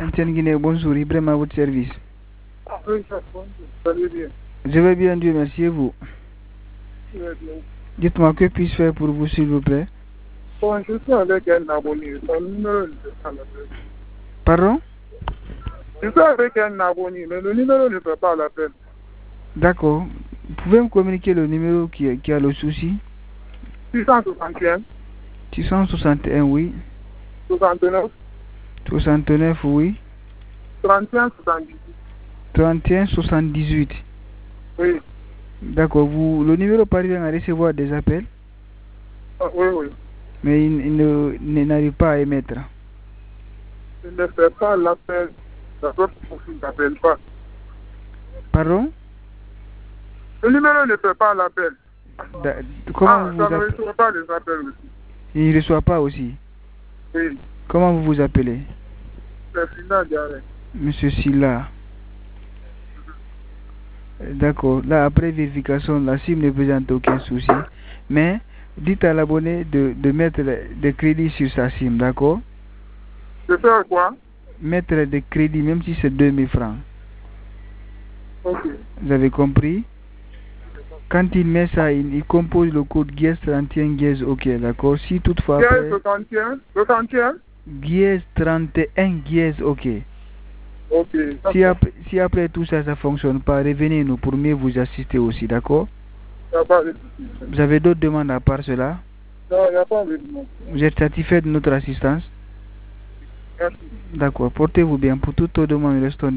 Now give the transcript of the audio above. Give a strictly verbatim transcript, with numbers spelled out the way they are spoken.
Etienne Guinée, bonjour, Ibrahim à votre service. Oui, ça, bonjour, ça va bien. Je vais bien, Dieu merci, et vous? Je vais bien. Dites-moi, que puis-je faire pour vous, s'il vous plaît? Bon, je suis avec un abonné, son numéro ne fait pas l'appel. Pardon? Je suis avec un abonné, mais le numéro ne fait pas l'appel. D'accord. Vous pouvez me communiquer le numéro qui, qui a le souci? six cent soixante et un. six cent soixante et un, oui. soixante-neuf. soixante-neuf, oui. trente et un soixante-dix-huit. trente et un soixante-dix-huit. Oui. D'accord. Vous, le numéro parvient à recevoir des appels? Ah, oui, oui. Mais il, il ne, il n'arrive pas à émettre. Il ne fait pas l'appel. La autre profil n'appelle pas. Pardon? Le numéro ne fait pas l'appel. Da, comment Ah, vous ça vous ne appelez? reçoit pas les appels aussi. Il ne reçoit pas aussi. Oui. Comment vous vous appelez? C'est final d'arrêt. Monsieur Silla. D'accord. Là, après vérification, la SIM ne présente aucun souci. Mais dites à l'abonné de, de mettre des crédits sur sa SIM, d'accord? De faire quoi? Mettre des crédits, même si c'est deux mille francs. Ok. Vous avez compris? Quand il met ça, il, il compose le code G I E S trente et un G I E S OK, d'accord? Si toutefois après... soixante et un. soixante et un. G I E S trente et un G I E S OK. Ok. Si après, si après tout ça, ça ne fonctionne pas, revenez-nous pour mieux vous assister aussi, d'accord? Il n'y a pas de souci. Vous avez d'autres demandes à part cela? Non, il n'y a pas de demande. Vous êtes satisfait de notre assistance? Merci. D'accord. Portez-vous bien. Pour toutes vos demandes, restons